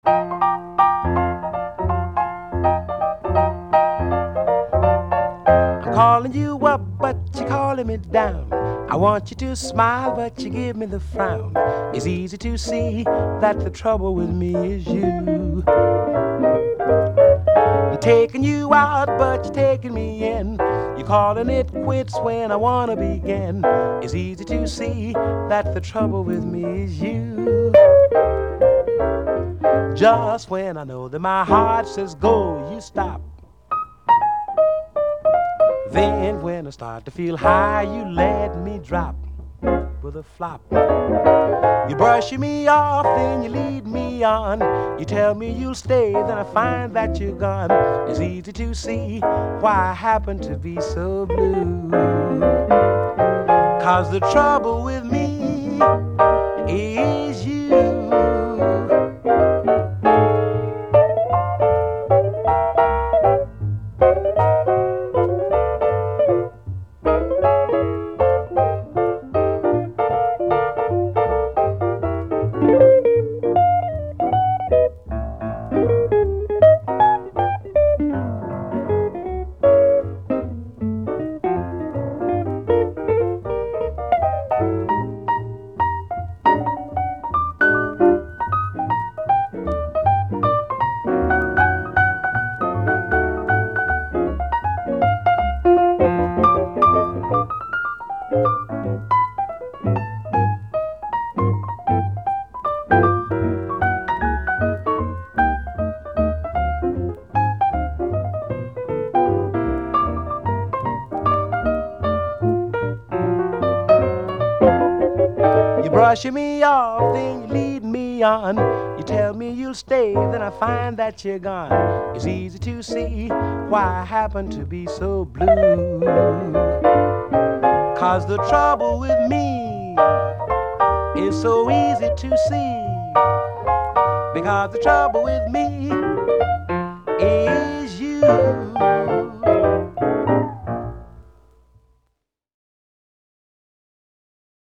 I'm calling you up, but you're calling me down. I want you to smile, but you give me the frown. It's easy to see that the trouble with me is you. I'm taking you out, but you're taking me in. You're calling it quits when I wanna begin. It's easy to see that the trouble with me is you. Just when I know that my heart says go, you stop. Then when I start to feel high, you let me drop with a flop. You brush me off, then you lead me on. You tell me you'll stay, then I find that you're gone. It's easy to see why I happen to be so blue. 'Cause the trouble with me is you. You brush me off, then you lead me on. You tell me you'll stay, then I find that you're gone. It's easy to see why I happen to be so blue. 'Cause the trouble with me is so easy to see. Because the trouble with me is you.